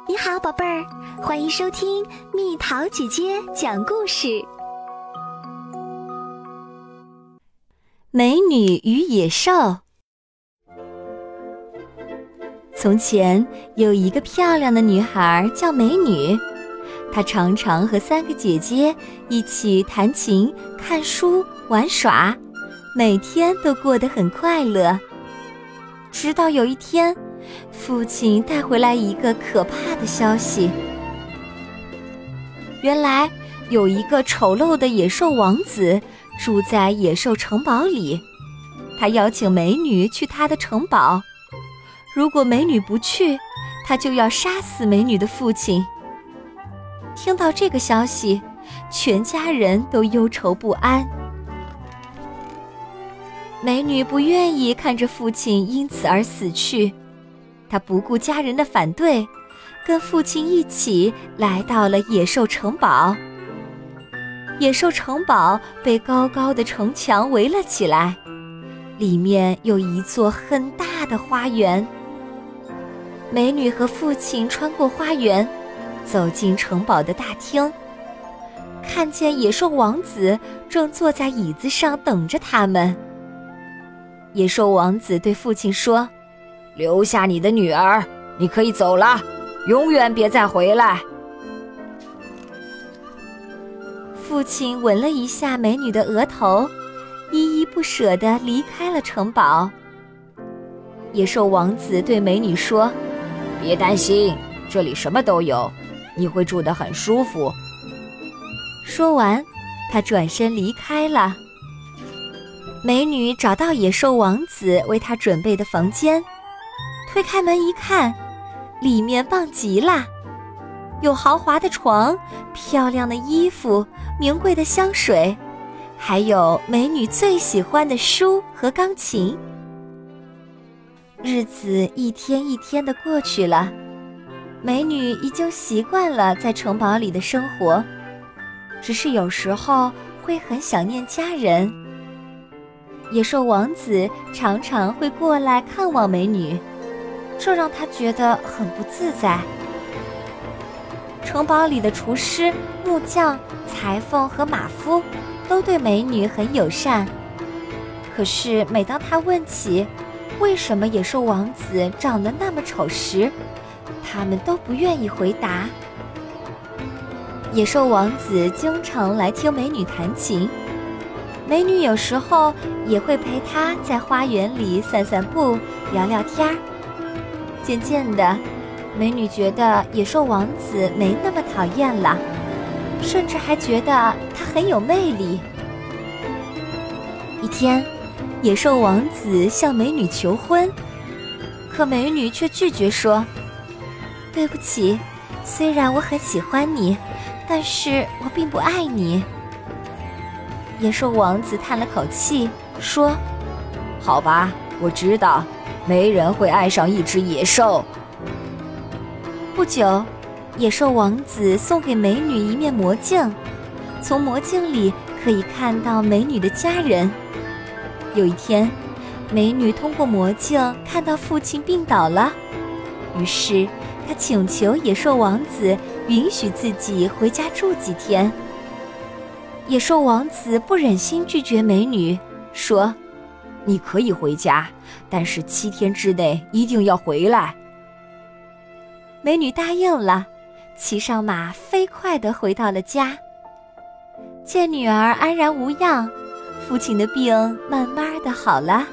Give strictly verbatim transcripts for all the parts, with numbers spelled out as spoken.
你好，宝贝儿，欢迎收听蜜桃姐姐讲故事。 美女与野兽。从前有一个漂亮的女孩叫美女，她常常和三个姐姐一起弹琴、看书、玩耍，每天都过得很快乐。直到有一天，父亲带回来一个可怕的消息。原来有一个丑陋的野兽王子住在野兽城堡里，他邀请美女去他的城堡，如果美女不去，他就要杀死美女的父亲。听到这个消息，全家人都忧愁不安。美女不愿意看着父亲因此而死去，她不顾家人的反对，跟父亲一起来到了野兽城堡。野兽城堡被高高的城墙围了起来，里面有一座很大的花园。美女和父亲穿过花园，走进城堡的大厅，看见野兽王子正坐在椅子上等着他们。野兽王子对父亲说：留下你的女儿，你可以走了，永远别再回来。父亲吻了一下美女的额头，依依不舍地离开了城堡。野兽王子对美女说：别担心，这里什么都有，你会住得很舒服。说完，他转身离开了。美女找到野兽王子为她准备的房间，推开门一看，里面棒极了，有豪华的床、漂亮的衣服、名贵的香水，还有美女最喜欢的书和钢琴。日子一天一天地过去了，美女已经习惯了在城堡里的生活，只是有时候会很想念家人。野兽王子常常会过来看望美女，这让她觉得很不自在。城堡里的厨师、木匠、裁缝和马夫都对美女很友善，可是每当她问起为什么野兽王子长得那么丑时，他们都不愿意回答。野兽王子经常来听美女弹琴，美女有时候也会陪他在花园里散散步、聊聊天儿。渐渐的，美女觉得野兽王子没那么讨厌了，甚至还觉得他很有魅力。一天，野兽王子向美女求婚，可美女却拒绝说：对不起，虽然我很喜欢你，但是我并不爱你。野兽王子叹了口气说：好吧，我知道，没人会爱上一只野兽。不久，野兽王子送给美女一面魔镜，从魔镜里可以看到美女的家人。有一天，美女通过魔镜看到父亲病倒了，于是她请求野兽王子允许自己回家住几天。野兽王子不忍心拒绝美女，说：你可以回家，但是七天之内一定要回来。美女答应了，骑上马飞快地回到了家。见女儿安然无恙，父亲的病慢慢地好了。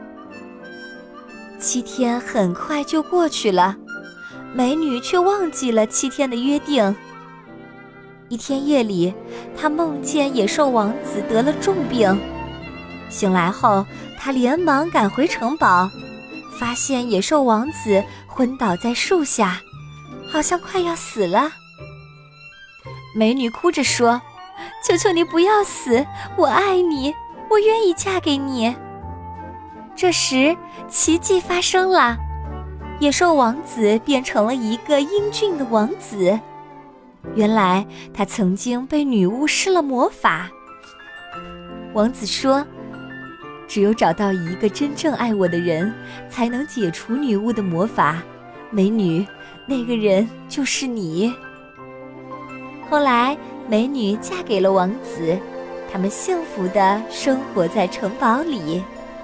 七天很快就过去了，美女却忘记了七天的约定。一天夜里，她梦见野兽王子得了重病。醒来后，她连忙赶回城堡，发现野兽王子昏倒在树下，好像快要死了。美女哭着说：求求你不要死，我爱你，我愿意嫁给你。这时，奇迹发生了，野兽王子变成了一个英俊的王子。原来他曾经被女巫施了魔法。王子说：只有找到一个真正爱我的人，才能解除女巫的魔法， 美女，那个人就是你。后来，美女嫁给了王子，他们幸福地生活在城堡里。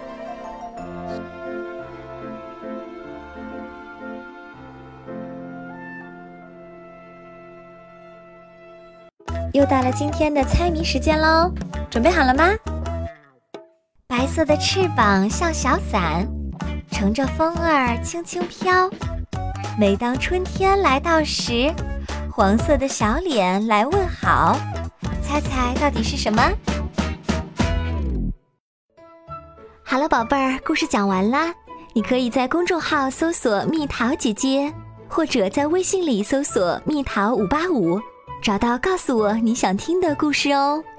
又到了今天的猜谜时间喽，准备好了吗？白色的翅膀像小伞，乘着风儿轻轻飘。每当春天来到时，黄色的小脸来问好。猜猜到底是什么？ 好了，宝贝儿，故事讲完啦。你可以在公众号搜索蜜桃姐姐，或者在微信里搜索蜜桃五八五，找到告诉我你想听的故事哦。